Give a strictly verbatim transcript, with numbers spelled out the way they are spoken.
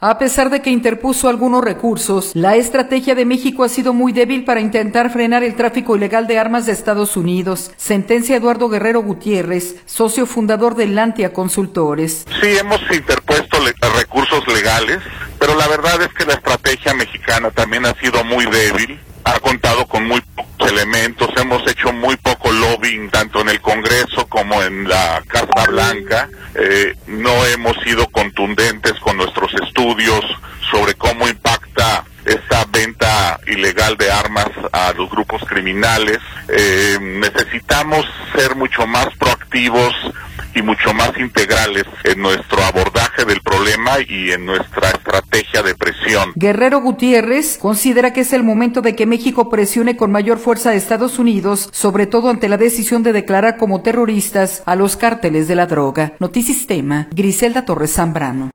A pesar de que interpuso algunos recursos, la estrategia de México ha sido muy débil para intentar frenar el tráfico ilegal de armas de Estados Unidos, sentencia Eduardo Guerrero Gutiérrez, socio fundador de Lantia Consultores. Sí, hemos interpuesto le- recursos legales, pero la verdad es que la estrategia mexicana también ha sido muy débil, ha contado con muy pocos elementos, hemos hecho muy poco lobbying tanto en el Congreso como en la Casa Blanca, eh, no hemos sido contundentes con nuestros estudios sobre cómo impacta esta venta ilegal de armas a los grupos criminales. Eh, necesitamos ser mucho más proactivos y mucho más integrales en nuestro abordaje del problema y en nuestra estrategia de presión. Guerrero Gutiérrez considera que es el momento de que México presione con mayor fuerza a Estados Unidos, sobre todo ante la decisión de declarar como terroristas a los cárteles de la droga. Notisistema, Griselda Torres Zambrano.